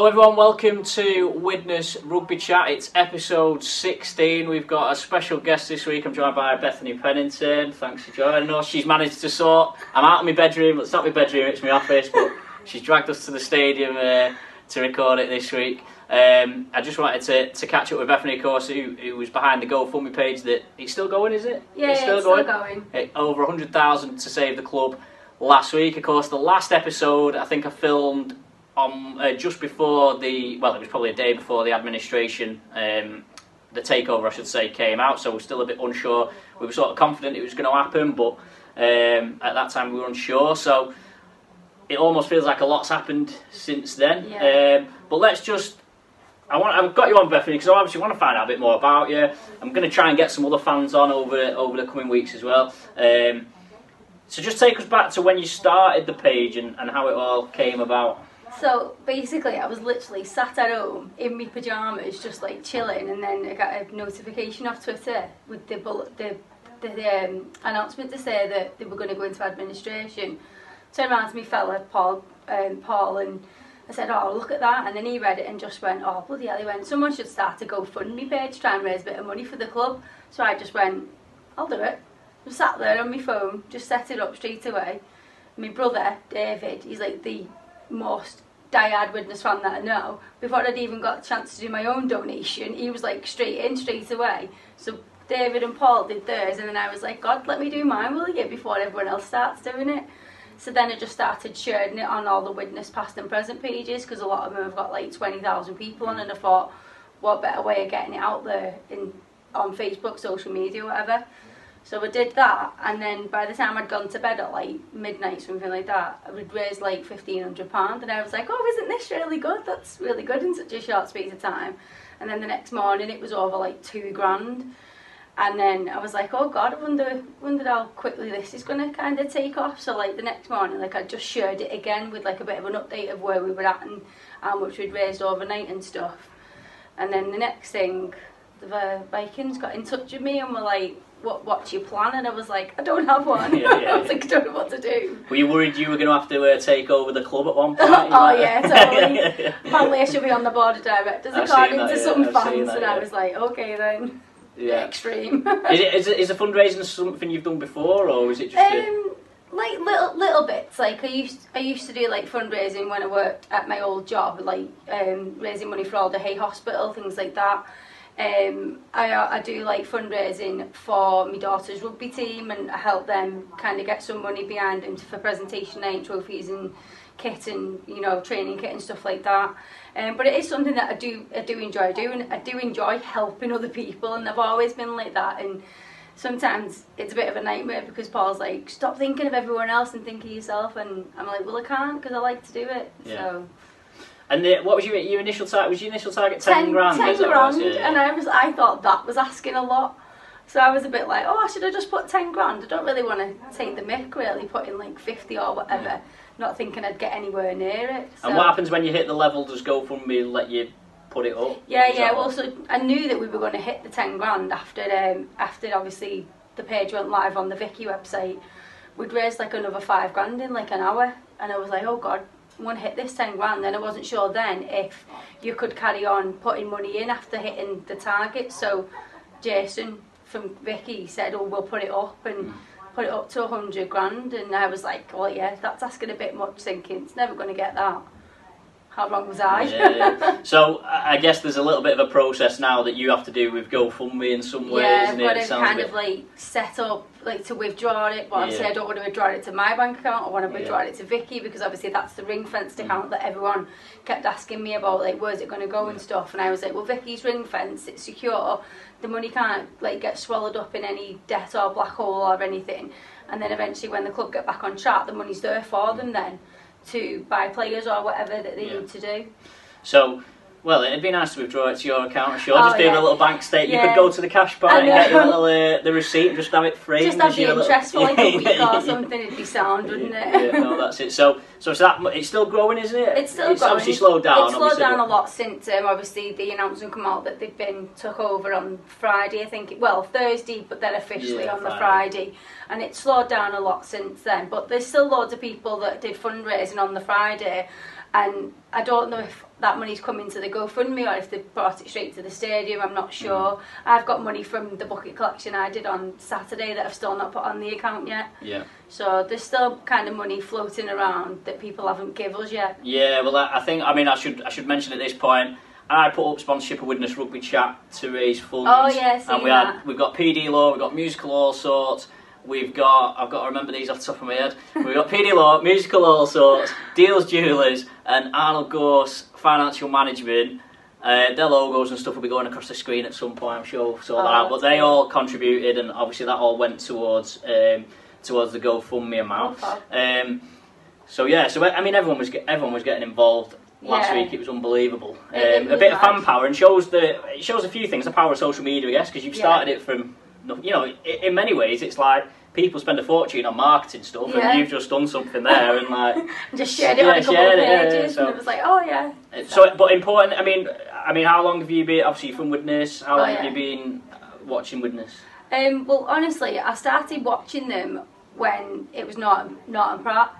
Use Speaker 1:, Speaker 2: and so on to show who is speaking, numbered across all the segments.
Speaker 1: Hello everyone, welcome to Widnes Rugby Chat. It's episode 16. We've got a special guest this week. I'm joined by Bethany Pennington. Thanks for joining us. She's managed to sort... I'm out of my bedroom. It's not my bedroom, it's my office, but she's dragged us to the stadium to record it this week. I just wanted to catch up with Bethany, of course, who was behind the GoFundMe page. That it's still going, is it?
Speaker 2: Yeah, it's still going.
Speaker 1: Over 100,000 to save the club last week. Of course, the last episode I think I filmed on just before it was probably a day before the administration, the takeover I should say, came out, so we're still a bit unsure. We were sort of confident it was going to happen, but at that time we were unsure, so it almost feels like a lot's happened since then.
Speaker 2: Yeah.
Speaker 1: But let's just... I've got you on, Bethany, because I obviously want to find out a bit more about you. I'm going to try and get some other fans on over the coming weeks as well. So just take us back to when you started the page and how it all came about.
Speaker 2: So basically, I was literally sat at home in my pyjamas, just like chilling, and then I got a notification off Twitter with the announcement to say that they were going to go into administration. Turned around to me fella, Paul, and I said, "Oh, look at that!" And then he read it and just went, "Oh, bloody hell!" He went, "Someone should start a GoFundMe page, try and raise a bit of money for the club." So I just went, "I'll do it." I sat there on my phone, just set it up straight away. My brother, David, he's like the most diehard Widnes fan that I know. Before I'd even got a chance to do my own donation, he was like straight away. So David and Paul did theirs, and then I was like, "God, let me do mine, will you?" before everyone else starts doing it. So then I just started sharing it on all the Widnes past and present pages, because a lot of them have got like 20,000 people on, and I thought, what better way of getting it out there on Facebook, social media, whatever. So I did that, and then by the time I'd gone to bed at like midnight, something like that, I would raise like £1,500, and I was like, "Oh, isn't this really good? That's really good in such a short space of time." And then the next morning it was over like £2,000, and then I was like, "Oh God, I wonder how quickly this is going to kind of take off." So like the next morning, like I just shared it again with like a bit of an update of where we were at and how much we'd raised overnight and stuff. And then the next thing, the Vikings got in touch with me and were like, what's your plan? And I was like, "I don't have one." I was like, "I don't know what to do."
Speaker 1: Were you worried you were going to have to take over the club at one point?
Speaker 2: Yeah, totally. Apparently I should be on the board of directors according to some fans, and I was like, "Okay then." Yeah. Extreme.
Speaker 1: Is a fundraising something you've done before, or is it just
Speaker 2: like little bits? Like I used to do like fundraising when I worked at my old job, like raising money for Alder Hey Hospital, things like that. I do like fundraising for my daughter's rugby team, and I help them kind of get some money behind them for presentation night, trophies and kit, and training kit and stuff like that. But it is something that I do enjoy doing. I do enjoy helping other people, and I've always been like that. And sometimes it's a bit of a nightmare because Paul's like, "Stop thinking of everyone else and think of yourself," and I'm like, "Well, I can't, because I like to do it." Yeah. So.
Speaker 1: And what was your initial target? Was your initial target 10 grand?
Speaker 2: 10 grand, yeah. And I thought that was asking a lot. So I was a bit like, "Oh, should I just put 10 grand? I don't really want to take the mick, really, put in like 50 or whatever, not thinking I'd get anywhere near it." So. And
Speaker 1: what happens when you hit the level? Does GoFundMe let you put it up?
Speaker 2: Yeah. Well, so I knew that we were going to hit the 10 grand after obviously the page went live on the Vicky website. We'd raised like another 5 grand in like an hour, and I was like, "Oh God, I want to hit this 10 grand. Then I wasn't sure then if you could carry on putting money in after hitting the target. So Jason from Vicky said, "Oh, we'll put it up and put it up to 100 grand. And I was like, "Well, yeah, that's asking a bit much," thinking it's never going to get that. How wrong was I?
Speaker 1: Yeah. So I guess there's a little bit of a process now that you have to do with GoFundMe in some ways.
Speaker 2: Yeah, I've got to kind of like set up like to withdraw it, but obviously I don't want to withdraw it to my bank account. I want to withdraw it to Vicky, because obviously that's the ring-fenced account that everyone kept asking me about, like where's it going to go and stuff. And I was like, "Well, Vicky's ring-fenced, it's secure. The money can't like get swallowed up in any debt or black hole or anything." And then eventually, when the club get back on track, the money's there for them then to buy players or whatever that they need to do.
Speaker 1: So, well, it'd be nice to withdraw it to your account, I'm sure. Just do a little bank statement. You could go to the cash bar and get your little the receipt and just have it free.
Speaker 2: Just have the interest for like a week or something. It'd be sound, wouldn't it?
Speaker 1: Yeah, no, that's it. So it's still growing, isn't it?
Speaker 2: It's still growing.
Speaker 1: Obviously slowed down.
Speaker 2: It's slowed down a lot since obviously the announcement come out that they've been took over on Friday, I think. Well, Thursday, but then officially on the Friday. And it's slowed down a lot since then. But there's still loads of people that did fundraising on the Friday, and I don't know if that money's coming to the GoFundMe or if they brought it straight to the stadium, I'm not sure. I've got money from the bucket collection I did on Saturday that I've still not put on the account yet.
Speaker 1: Yeah.
Speaker 2: So there's still kind of money floating around that people haven't given us yet.
Speaker 1: Yeah, well, I should mention at this point, I put up sponsorship of Widnes Rugby Chat to raise funds.
Speaker 2: Oh yes,
Speaker 1: and we've got PD Law, we've got Musical All Sorts, I've got to remember these off the top of my head. We've got PD Law, Musical All Sorts, Deals Jewelers, and Arnold Gorse Financial Management. Their logos and stuff will be going across the screen at some point, I'm sure we'll sort that out. But they all contributed, and obviously that all went towards the GoFundMe amount. So I mean, everyone was getting involved. Last week it was unbelievable. A bit of fan power, and it shows a few things. The power of social media, I guess, because you've started it from, in many ways it's like people spend a fortune on marketing stuff, and you've just done something there and like
Speaker 2: just shared it on a couple of pages, and it was like, oh yeah.
Speaker 1: So, but important. I mean, how long have you been? Obviously, from Widnes. How long have you been watching Widnes?
Speaker 2: Well, honestly, I started watching them when it was Norton Park,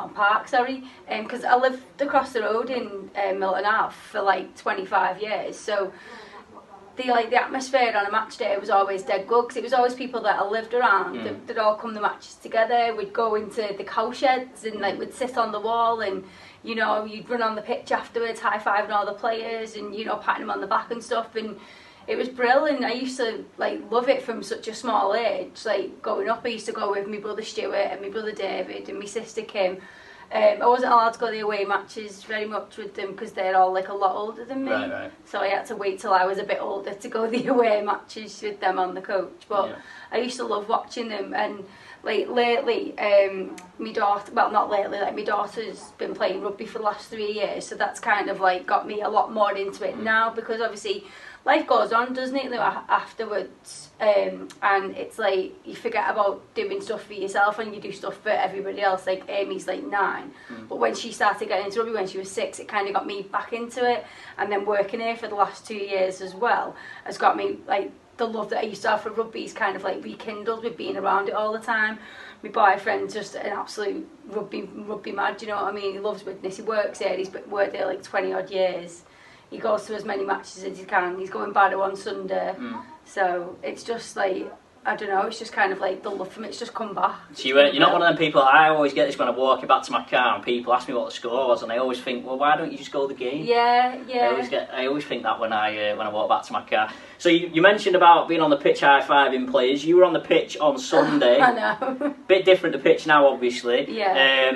Speaker 2: because I lived across the road in Milton Ave for like 25 years, so the atmosphere on a match day was always dead good, because it was always people that I lived around that all come the matches together. We'd go into the cow sheds and like we'd sit on the wall, and you'd run on the pitch afterwards, high-fiving all the players and patting them on the back and stuff, and it was brilliant. I used to love it from such a small age. Like growing up, I used to go with my brother Stuart and my brother David and my sister Kim. I wasn't allowed to go to the away matches very much with them because they're all like a lot older than me.
Speaker 1: Right.
Speaker 2: So I had to wait till I was a bit older to go to the away matches with them on the coach. But I used to love watching them, and like lately, my daughter, well not lately, like my daughter's been playing rugby for the last 3 years, so that's kind of like got me a lot more into it now, because obviously life goes on, doesn't it, afterwards, and it's like you forget about doing stuff for yourself and you do stuff for everybody else. Like Amy's like 9, but when she started getting into rugby when she was 6, it kind of got me back into it, and then working here for the last 2 years as well has got me like the love that I used to have for rugby is kind of like rekindled with being around it all the time. My boyfriend's just an absolute rugby mad, do you know what I mean? He loves Widnes, he works there, he's worked there like 20 odd years. He goes to as many matches as he can. He's going Barrow on Sunday. So it's just like, I don't know, it's just kind of like the love for me, it's just come back. So you're not one of them people, I always get this when I'm walking back to my car and people ask me what the score was, and I always think, well, why don't you just go the game? Yeah.
Speaker 1: I always think that when I walk back to my car. So you mentioned about being on the pitch high-fiving players. You were on the pitch on Sunday.
Speaker 2: I know.
Speaker 1: Bit different to pitch now, obviously.
Speaker 2: Yeah.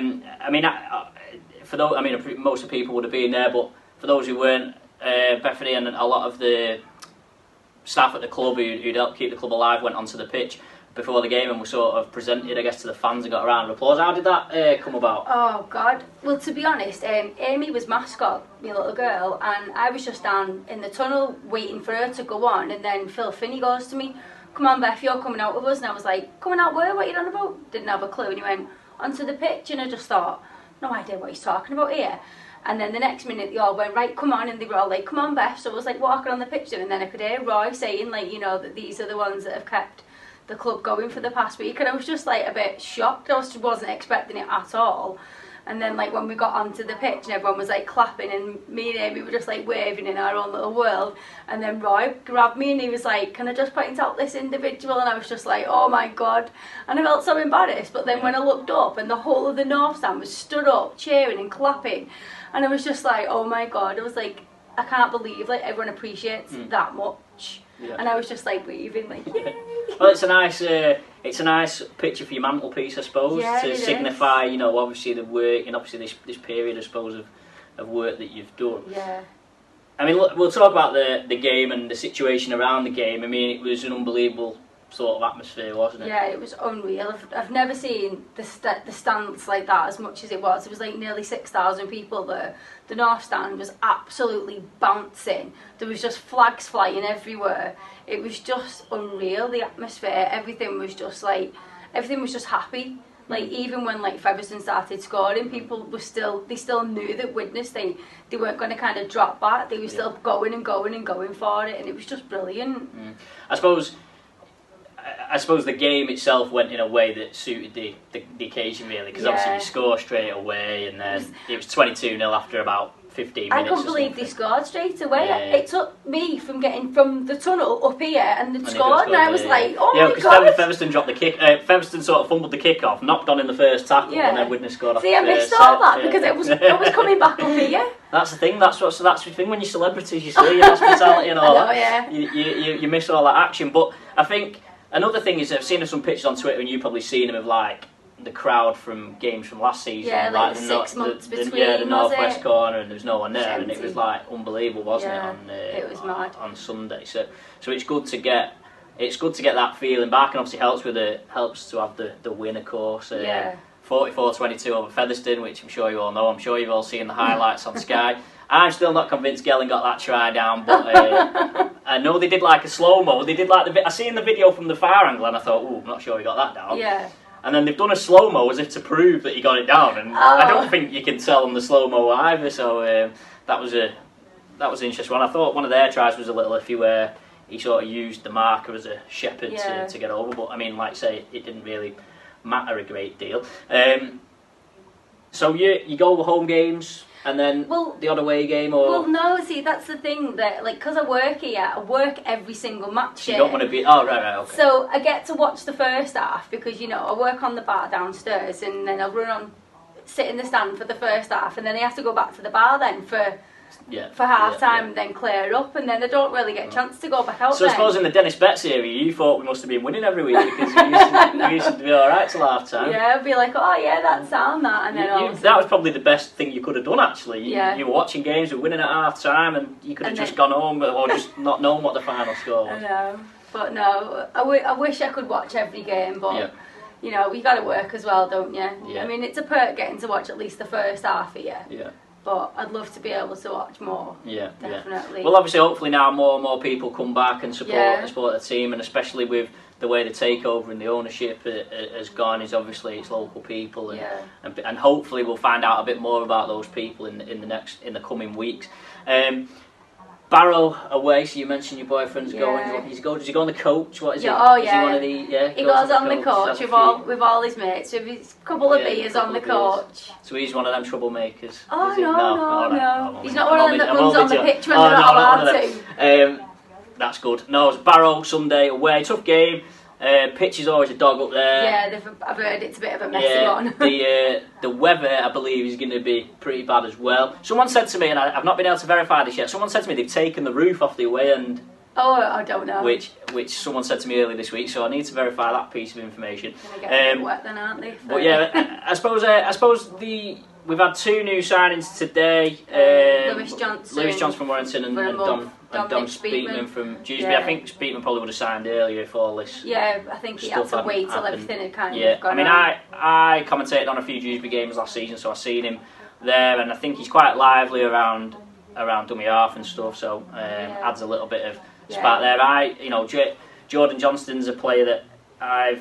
Speaker 1: Most of the people would have been there, but for those who weren't, Bethany and a lot of the staff at the club who'd helped keep the club alive went onto the pitch before the game and were sort of presented, I guess, to the fans and got a round of applause. How did that come about?
Speaker 2: Oh God! Well, to be honest, Amy was mascot, my little girl, and I was just down in the tunnel waiting for her to go on, and then Phil Finney goes to me, "Come on, Beth, you're coming out with us," and I was like, "Coming out where? What are you on about?" Didn't have a clue, and he went onto the pitch, and I just thought, no idea what he's talking about here. And then the next minute they all went, right, come on, and they were all like, come on, Beth. So I was like walking on the pitch there, and then I could hear Roy saying, like, that these are the ones that have kept the club going for the past week, and I was just like a bit shocked. I wasn't expecting it at all. And then like when we got onto the pitch and everyone was like clapping, and me and Amy were just like waving in our own little world, and then Roy grabbed me and he was like, can I just point out this individual? And I was just like, oh my God. And I felt so embarrassed, but then when I looked up and the whole of the North Stand was stood up cheering and clapping, and I was just like, oh my God. I was like, I can't believe like everyone appreciates that much. Yeah. And I was just like waving, like, yay!
Speaker 1: Well, it's a nice picture for your mantelpiece, I suppose, to signify, obviously the work and obviously this period, I suppose, of work that you've done.
Speaker 2: Yeah.
Speaker 1: I mean, look, we'll talk about the game and the situation around the game. I mean, it was an unbelievable sort of atmosphere, wasn't it?
Speaker 2: Yeah, it was unreal. I've never seen the stands like that as much as it was. It was like nearly 6,000 people there. The North Stand was absolutely bouncing. There was just flags flying everywhere. It was just unreal, the atmosphere. Everything was just happy. Like even when like Featherstone started scoring, people were still knew that Widnes they weren't going to kind of drop back. They were still going and going and going for it, and it was just brilliant.
Speaker 1: I suppose the game itself went in a way that suited the occasion really, because obviously you score straight away, and then it was 22-0 after about 15
Speaker 2: I
Speaker 1: minutes.
Speaker 2: couldn't believe they scored straight away.
Speaker 1: Yeah.
Speaker 2: It took me from getting from the tunnel up here and they
Speaker 1: And
Speaker 2: scored, and I was like, oh
Speaker 1: yeah,
Speaker 2: my
Speaker 1: because
Speaker 2: god.
Speaker 1: Featherstone dropped the kick. Featherstone sort of fumbled the kick off, knocked on in the first tackle, and then Widnes scored off.
Speaker 2: See, I missed all that because it was coming back up here.
Speaker 1: That's the thing. That's the thing when you're celebrities. You see your hospitality and all
Speaker 2: I know,
Speaker 1: that.
Speaker 2: yeah.
Speaker 1: You miss all that action. But I think another thing is I've seen some pictures on Twitter, and you've probably seen them of like the crowd from games from last season.
Speaker 2: Yeah, like the 6 months between.
Speaker 1: The northwest corner, and there was no one there, and it was
Speaker 2: Empty.
Speaker 1: like unbelievable, wasn't
Speaker 2: it was mad
Speaker 1: on Sunday. So it's good to get. It's good to get that feeling back, and obviously helps to have the win, of course. 44-22 over Featherstone, which I'm sure you all know. I'm sure you've all seen the highlights on Sky. I'm still not convinced Gelling got that try down, but I know they did like a slow-mo. They did like I seen the video from the far angle, and I thought, I'm not sure he got that down.
Speaker 2: Yeah.
Speaker 1: And then they've done a slow-mo as if to prove that he got it down, and I don't think you can tell them the slow-mo either. So that was an interesting one. I thought one of their tries was a little iffy where he sort of used the marker as a shepherd to get over, but I mean, like I say, it didn't really matter a great deal. So you go home games and then the odd away game, or
Speaker 2: well, no. See, that's the thing that because I work here, I work every single match.
Speaker 1: So you don't want to be. Oh, right, okay.
Speaker 2: So I get to watch the first half because I work on the bar downstairs, and then I sit in the stand for the first half, and then I have to go back to the bar then for half time, and then clear up, and then I don't really get a chance to go back out.
Speaker 1: So I suppose in the Dennis Betts area, you thought we must have been winning every week because you used to be all right till half time.
Speaker 2: Yeah, I'd be like, oh yeah, that's sound that, and then
Speaker 1: that was probably the best thing you could have done actually. You were watching games, you were winning at half time, and you could have just gone home or just not known what the final score was.
Speaker 2: I know, but no, I wish I could watch every game, but. You got to work as well, don't you?
Speaker 1: Yeah.
Speaker 2: I mean, it's a perk getting to watch at least the first half here.
Speaker 1: Yeah.
Speaker 2: But I'd love to be able to watch more.
Speaker 1: Yeah,
Speaker 2: definitely.
Speaker 1: Well, obviously, hopefully now more and more people come back and support the team, and especially with the way the takeover and the ownership has gone, is obviously it's local people, and hopefully we'll find out a bit more about those people in the coming weeks. Barrow away, so you mentioned your boyfriend's going. Does he go on the coach? What is it?
Speaker 2: Oh,
Speaker 1: Is he one of the,
Speaker 2: he goes on the coach with all his mates, with his couple of beers on the coach.
Speaker 1: So he's one of them troublemakers.
Speaker 2: Oh, no. He's not one of them that runs on the pitch when they're not allowed to.
Speaker 1: That's good. No, it's Barrow Sunday away. Tough game. Pitch is always a dog up there.
Speaker 2: Yeah, I've heard it's a bit of a messy one.
Speaker 1: The weather, I believe, is going to be pretty bad as well. Someone said to me, and I've not been able to verify this yet, someone said to me they've taken the roof off the away end.
Speaker 2: Oh, I don't know.
Speaker 1: Which someone said to me earlier this week, so I need to verify that piece of information.
Speaker 2: Going to get a bit wet then, aren't they?
Speaker 1: But yeah, I suppose we've had 2 new signings today.
Speaker 2: Lewis
Speaker 1: Johnson from Warrington and Dom Speakman from Dewsbury. I think Speakman probably would have signed earlier if all this.
Speaker 2: Yeah, I think he had to wait till everything had kind of gone.
Speaker 1: I mean, I commentated on a few Dewsbury games last season, so I've seen him there, and I think he's quite lively around dummy half and stuff. So adds a little bit of spark there. Jordan Johnston's a player that I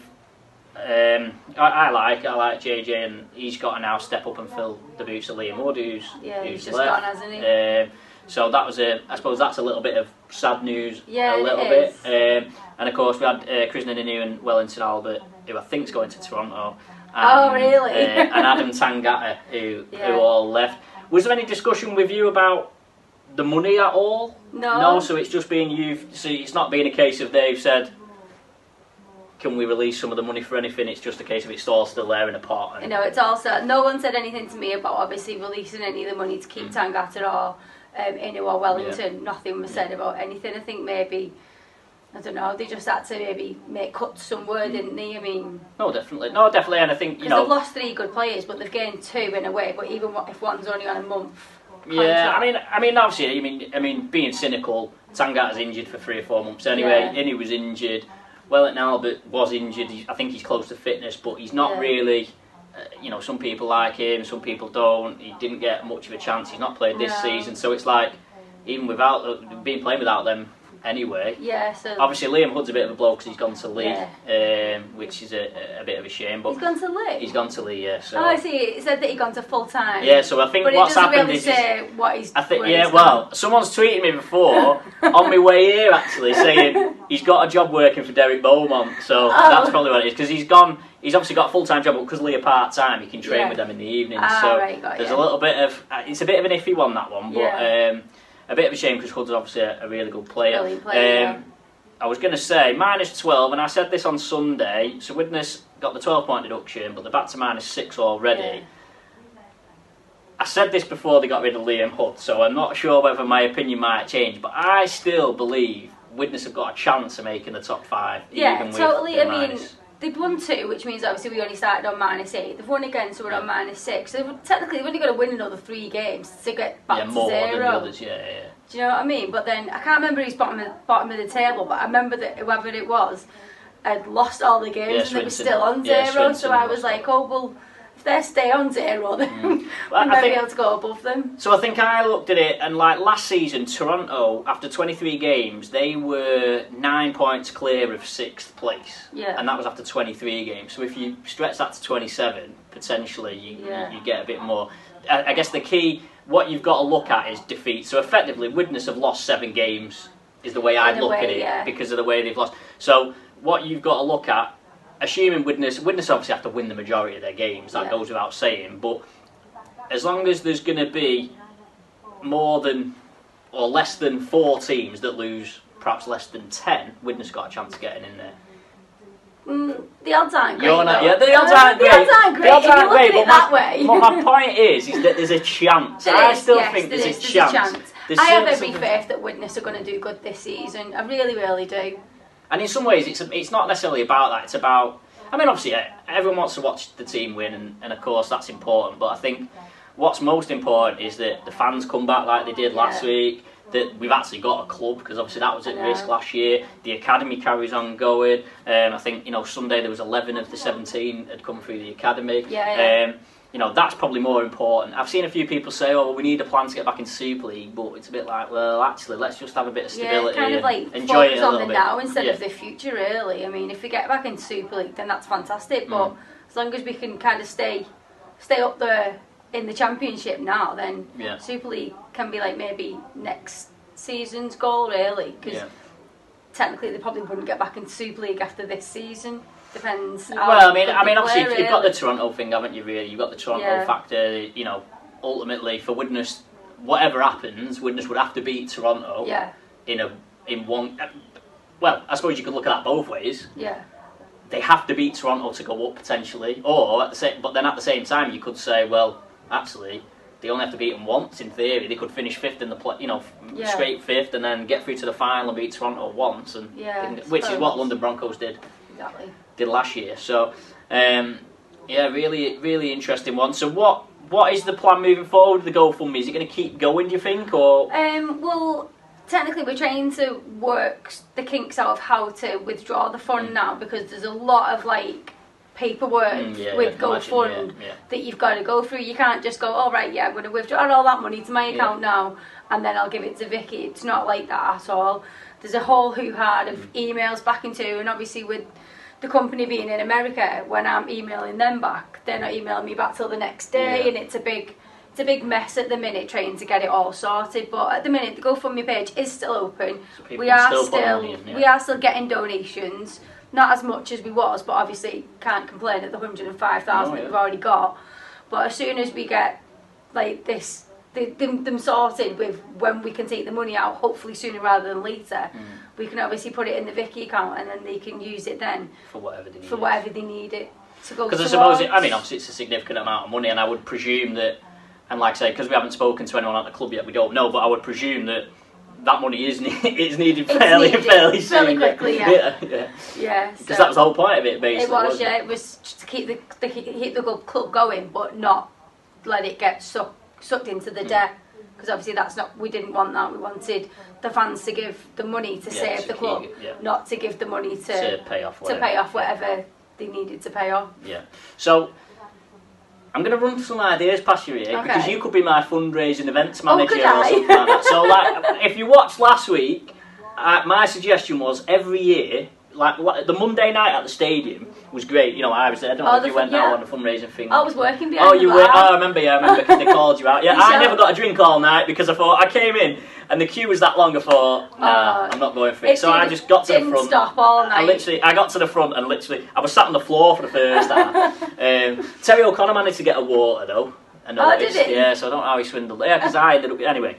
Speaker 1: like JJ, and he's got to now step up and fill the boots of Liam Wood, who's
Speaker 2: just
Speaker 1: left.
Speaker 2: gone, hasn't he?
Speaker 1: So that was I suppose that's a little bit of sad news,
Speaker 2: a
Speaker 1: little bit. And of course we had Krishnan Inu and Wellington Albert, who I think is going to Toronto.
Speaker 2: Oh, really?
Speaker 1: And Adam Tangata, who all left. Was there any discussion with you about the money at all?
Speaker 2: No.
Speaker 1: So it's just been it's not been a case of they've said, can we release some of the money for anything? It's just a case of it's all still there in a pot.
Speaker 2: It's also no one said anything to me about obviously releasing any of the money to keep Tangata or Inu or Wellington. Nothing was said about anything. I think maybe, I don't know, they just had to maybe make cuts somewhere, didn't they? I mean,
Speaker 1: no, definitely, and I think
Speaker 2: because they've lost 3 good players, but they've gained 2 in a way. But even if one's only on a month.
Speaker 1: Contract. I mean, obviously, I mean, being cynical, Tangata's injured for 3 or 4 months anyway. Inu was injured. Wellington Albert was injured. I think he's close to fitness, but he's not really. Some people like him, some people don't. He didn't get much of a chance. He's not played this season, so it's like even without playing without them anyway.
Speaker 2: Yeah. So
Speaker 1: obviously Liam Hood's a bit of a blow because he's gone to Lee, which is a bit of a shame. But
Speaker 2: he's gone to Lee.
Speaker 1: He's gone to Lee, yeah. So.
Speaker 2: Oh, I see. It said that he'd gone to full time.
Speaker 1: Yeah. So I think what's happened
Speaker 2: really
Speaker 1: is.
Speaker 2: Say what he's.
Speaker 1: I think well, someone's tweeted me before on my way here actually saying he's got a job working for Derek Beaumont. So that's probably what it is because he's gone he's obviously got a full-time job, but because Leah part-time, he can train with them in the evenings. So there's a little bit of... it's a bit of an iffy one, that one, but a bit of a shame because Hood's obviously a really good player.
Speaker 2: Brilliant player,
Speaker 1: I was going to say -12, and I said this on Sunday, so Widnes got the 12-point deduction, but they're back to -6 already. Yeah. I said this before they got rid of Liam Hood, so I'm not sure whether my opinion might change, but I still believe Widnes have got a chance of making the top 5.
Speaker 2: Yeah,
Speaker 1: even
Speaker 2: totally.
Speaker 1: With
Speaker 2: I mean, they've won 2, which means obviously we only started on -8. They've won again, so we're on -6. So technically they've only got to win another 3 games to get back to
Speaker 1: more
Speaker 2: 0.
Speaker 1: Than the others, yeah.
Speaker 2: Do you know what I mean? But then, I can't remember who's bottom of the table, but I remember that whoever it was had lost all the games and they were still on 0, so I was like, oh, well, if they stay on 0, then we might be able to go above them.
Speaker 1: So I think I looked at it, and like last season, Toronto, after 23 games, they were 9 points clear of 6th place.
Speaker 2: Yeah.
Speaker 1: And that was after 23 games. So if you stretch that to 27, potentially you get a bit more. I guess the key... What you've got to look at is defeat. So effectively, Widnes have lost 7 games, is the way I'd look at it, because of the way they've lost. So what you've got to look at, assuming Widnes obviously have to win the majority of their games, that goes without saying, but as long as there's going to be more than, or less than 4 teams that lose perhaps less than 10, Widnes got a chance of getting in there.
Speaker 2: The odds aren't great.
Speaker 1: The odds aren't great.
Speaker 2: The odds aren't great, but that way.
Speaker 1: My point is that there's a chance. I still think there's a chance.
Speaker 2: I have every faith that Widnes are going to do good this season. I really, really do.
Speaker 1: And in some ways, it's not necessarily about that. It's about... I mean, obviously, everyone wants to watch the team win, and of course, that's important. But I think what's most important is that the fans come back like they did last week, that we've actually got a club, because obviously that was at risk last year. The academy carries on going. I think, Sunday there was 11 of the 17 had come through the academy. That's probably more important. I've seen a few people say, we need a plan to get back into Super League, but it's a bit like, well, actually, let's just have a bit of stability and enjoy it a little bit.
Speaker 2: Focus on the now instead of the future, really. I mean, if we get back into Super League, then that's fantastic, but as long as we can kind of stay up there in the Championship now, then Super League can be like maybe next season's goal, really, because technically they probably wouldn't get back into Super League after this season. Depends.
Speaker 1: Well, I mean, obviously you've got the Toronto thing, haven't you? Really, you've got the Toronto factor. Ultimately for Widnes, whatever happens, Widnes would have to beat Toronto. In one. Well, I suppose you could look at that both ways.
Speaker 2: Yeah.
Speaker 1: They have to beat Toronto to go up potentially, but then at the same time you could say, well, actually, they only have to beat them once. In theory, they could finish 5th in the straight 5th, and then get through to the final and beat Toronto once, which is what London Broncos did.
Speaker 2: Exactly.
Speaker 1: Did last year. So, really, really interesting one. So, what is the plan moving forward with the GoFundMe? Is it going to keep going, do you think, or?
Speaker 2: Well, technically, we're trying to work the kinks out of how to withdraw the fund now, because there's a lot of paperwork with GoFund that you've got to go through. You can't just go, I'm going to withdraw all that money to my account now, and then I'll give it to Vicky. It's not like that at all. There's a whole hoo-ha of emails back into, and obviously with the company being in America, when I'm emailing them back, they're not emailing me back till the next day, and it's a big mess at the minute trying to get it all sorted. But at the minute, the GoFundMe page is still open.
Speaker 1: So we are
Speaker 2: still getting donations, not as much as we was, but obviously can't complain at the 105,000 that we've already got. But as soon as we get them sorted with when we can take the money out, hopefully sooner rather than later, we can obviously put it in the Vicky account, and then they can use it then
Speaker 1: for whatever they need it to go.
Speaker 2: Because
Speaker 1: I suppose obviously it's a significant amount of money, and I would presume that, and like I say, because we haven't spoken to anyone at the club yet, we don't know, but I would presume that money is needed fairly soon.
Speaker 2: Quickly,
Speaker 1: Because that was the whole point of it, basically.
Speaker 2: It was just to keep the club going, but not let it get sucked into the debt, because obviously we didn't want that. We wanted the fans to give the money to save the club, not to give the money to pay off whatever they needed to pay off.
Speaker 1: So I'm going to run some ideas past you here, because you could be my fundraising events manager or something like that. So if you watched last week, my suggestion was every year, like the Monday night at the stadium was great. You know, I was there. I don't know if you went now on the fundraising thing.
Speaker 2: I was working behind
Speaker 1: you
Speaker 2: the
Speaker 1: were.
Speaker 2: bar.
Speaker 1: Oh, I remember because they called you out. Yeah, I never got a drink all night because I thought I came in and the queue was that long. I thought, nah, I'm not going for it. So I just got to the front.
Speaker 2: Didn't stop all night.
Speaker 1: I got to the front and literally I was sat on the floor for the first time. Terry O'Connor managed to get a water though.
Speaker 2: Did he?
Speaker 1: Yeah, so I don't know how he swindled. Yeah, because I ended up anyway.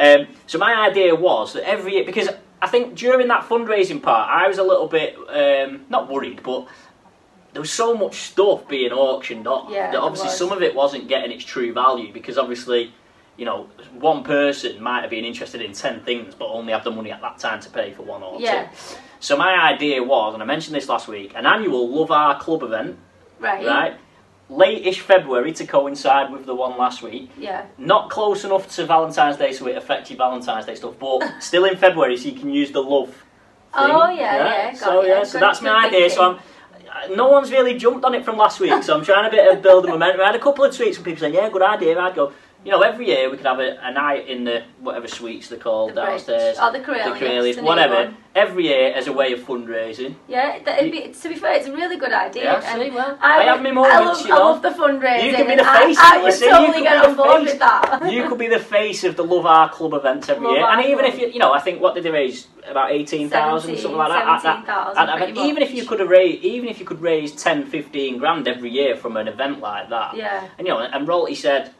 Speaker 1: So my idea was that every year, because I think during that fundraising part, I was a little bit not worried, but there was so much stuff being auctioned off that obviously some of it wasn't getting its true value because obviously, you know, one person might have been interested in 10 things but only have the money at that time to pay for one or two. So my idea was, and I mentioned this last week, an annual Love Our Club event. Right. Late-ish February to coincide with the one last week.
Speaker 2: Yeah.
Speaker 1: Not close enough to Valentine's Day so it affects your Valentine's Day stuff, but still in February so you can use the love thing.
Speaker 2: Oh, yeah.
Speaker 1: So that's my idea. So no one's really jumped on it from last week, so I'm trying to build the momentum. I had a couple of tweets from people saying, yeah, good idea. I'd go, you know, every year we could have a night in the whatever suites they're called downstairs.
Speaker 2: Oh, the Corellians,
Speaker 1: whatever. Every year as a way of fundraising.
Speaker 2: Yeah, to be fair, it's a really good idea.
Speaker 1: Yeah, see, well, I have my moments,
Speaker 2: I love the fundraising.
Speaker 1: You could be the face
Speaker 2: I
Speaker 1: of it,
Speaker 2: would totally get on board with that.
Speaker 1: You could be the face of the Love Our Club event every year. And even if you know, I think what did they raise? About 18,000, something like that.
Speaker 2: 17,000.
Speaker 1: Even if you could raise 10, 15 grand every year from an event like that.
Speaker 2: Yeah.
Speaker 1: And you know, and Rolty said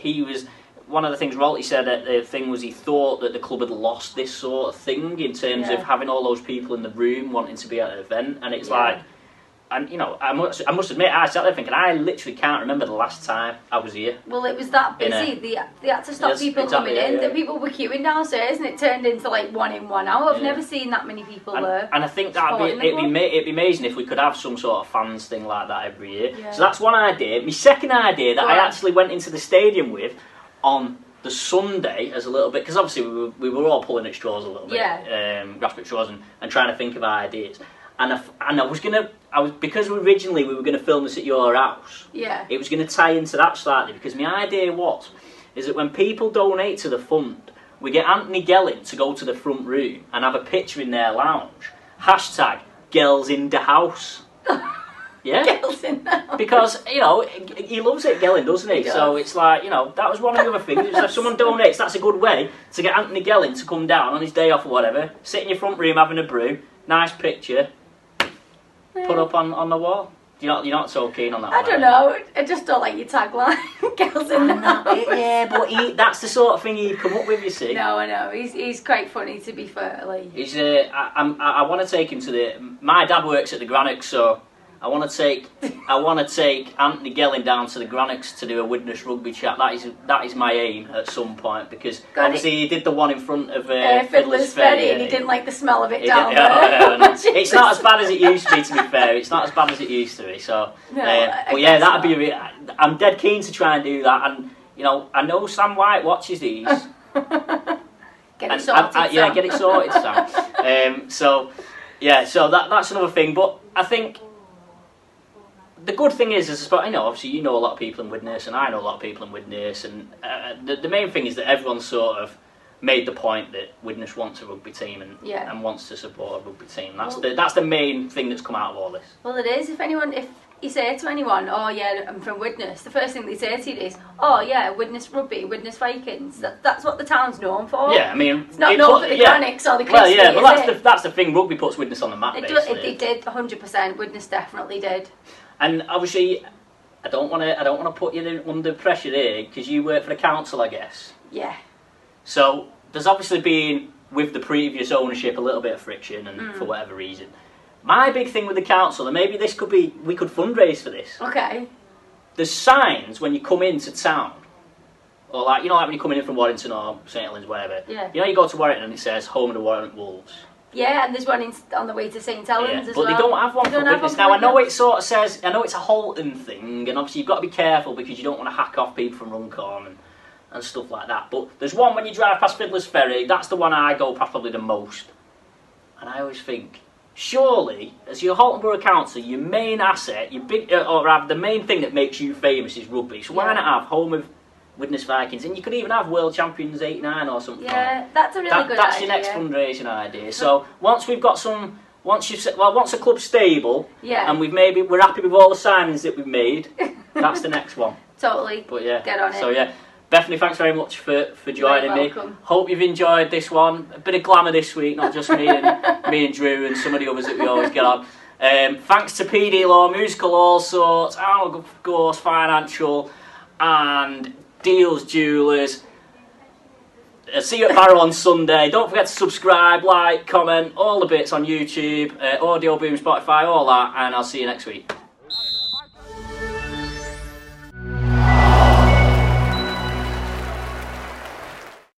Speaker 1: one of the things Rolty said at the thing was he thought that the club had lost this sort of thing in terms of having all those people in the room wanting to be at an event, and it's like, and you know, I must admit, I sat there thinking, I literally can't remember the last time I was here.
Speaker 2: Well, it was that busy. They had to stop people coming in. The people were queuing downstairs, and it turned into like 1 in, 1 out. I've never seen that many people there.
Speaker 1: And I think it'd be amazing if we could have some sort of fans thing like that every year. Yeah. So that's one idea. My second idea that I actually went into the stadium with on the Sunday as a little bit, because obviously we were all pulling at straws a little bit, grasping at straws and trying to think of ideas. And because originally we were going to film this at your house. Yeah. It was going to tie into that slightly because my idea is that when people donate to the fund, we get Anthony Gelling to go to the front room and have a picture in their lounge. Hashtag Girls in the House. Yeah, because you know he loves it, Gelling, doesn't he? So it's like, you know, that was one of the other things. If someone donates, that's a good way to get Anthony Gelling to come down on his day off or whatever, sit in your front room having a brew, nice picture, put up on the wall. You're not so keen on that.
Speaker 2: I don't know. I just don't like your tagline, Girls in the House.
Speaker 1: Yeah, but that's the sort of thing he'd come up with. You see?
Speaker 2: No, I know. He's quite funny, to be fair. Like,
Speaker 1: I want to take him to my dad works at the Grannox, so. I want to take Anthony Gelling down to the Grannox to do a Widnes rugby chat. That is my aim at some point because obviously he did the one in front of Fiddler's Ferry
Speaker 2: and he didn't like the smell of it down there.
Speaker 1: No. It's not as bad as it used to be. To be fair, it's not as bad as it used to be. So, but yeah, that'd be. I'm dead keen to try and do that, and you know, I know Sam White watches these.
Speaker 2: Get it sorted.
Speaker 1: Get it sorted, Sam. So that's another thing. But I think. The good thing is I know, obviously you know a lot of people in Widnes and I know a lot of people in Widnes, and the main thing is that everyone's sort of made the point that Widnes wants a rugby team and wants to support a rugby team. That's the main thing that's come out of all this.
Speaker 2: Well, it is. If you say to anyone, oh yeah, I'm from Widnes, the first thing they say to you is, oh yeah, Widnes Rugby, Widnes Vikings. That's what the town's known for.
Speaker 1: Yeah, I mean,
Speaker 2: it's not known for the Grannox or the Christie.
Speaker 1: Well, yeah, that's the thing. Rugby puts Widnes on the map.
Speaker 2: It did 100%. Widnes definitely did.
Speaker 1: And obviously, I don't want to put you under pressure here because you work for the council, I guess.
Speaker 2: Yeah.
Speaker 1: So there's obviously been with the previous ownership a little bit of friction, and for whatever reason, my big thing with the council, and maybe we could fundraise for this.
Speaker 2: Okay.
Speaker 1: There's signs when you come into town, or like when you're coming in from Warrington or St Helens, whatever.
Speaker 2: Yeah.
Speaker 1: You know, you go to Warrington and it says home of the Warrington Wolves.
Speaker 2: Yeah, and there's one on the way to St Helens as
Speaker 1: well. But they don't have one for Widnes. Now, I know it sort of says, I know it's a Halton thing, and obviously you've got to be careful because you don't want to hack off people from Runcorn and stuff like that. But there's one when you drive past Fiddler's Ferry, that's the one I go past probably the most. And I always think, surely, as your Halton Borough Council, your main asset, your big, or rather the main thing that makes you famous is rugby. So why not have home of Widnes Vikings, and you could even have World Champions '89 or something.
Speaker 2: Yeah, that's a really good idea.
Speaker 1: That's your next fundraising idea. So once we've got some once the club's stable,
Speaker 2: Yeah.
Speaker 1: and we're happy with all the signings that we've made, that's the next one.
Speaker 2: Totally.
Speaker 1: But yeah,
Speaker 2: Get on it.
Speaker 1: So yeah, Bethany, thanks very much for joining me.
Speaker 2: Welcome.
Speaker 1: Hope you've enjoyed this one. A bit of glamour this week, not just me and Drew and some of the others that we always get on. Thanks to PD Law, Musical All Sorts, and of course Financial, and Deals Jewellers. See you at Barrow on Sunday. Don't forget to subscribe, like, comment, all the bits on YouTube, Audio Boom, Spotify, all that, and I'll see you next week.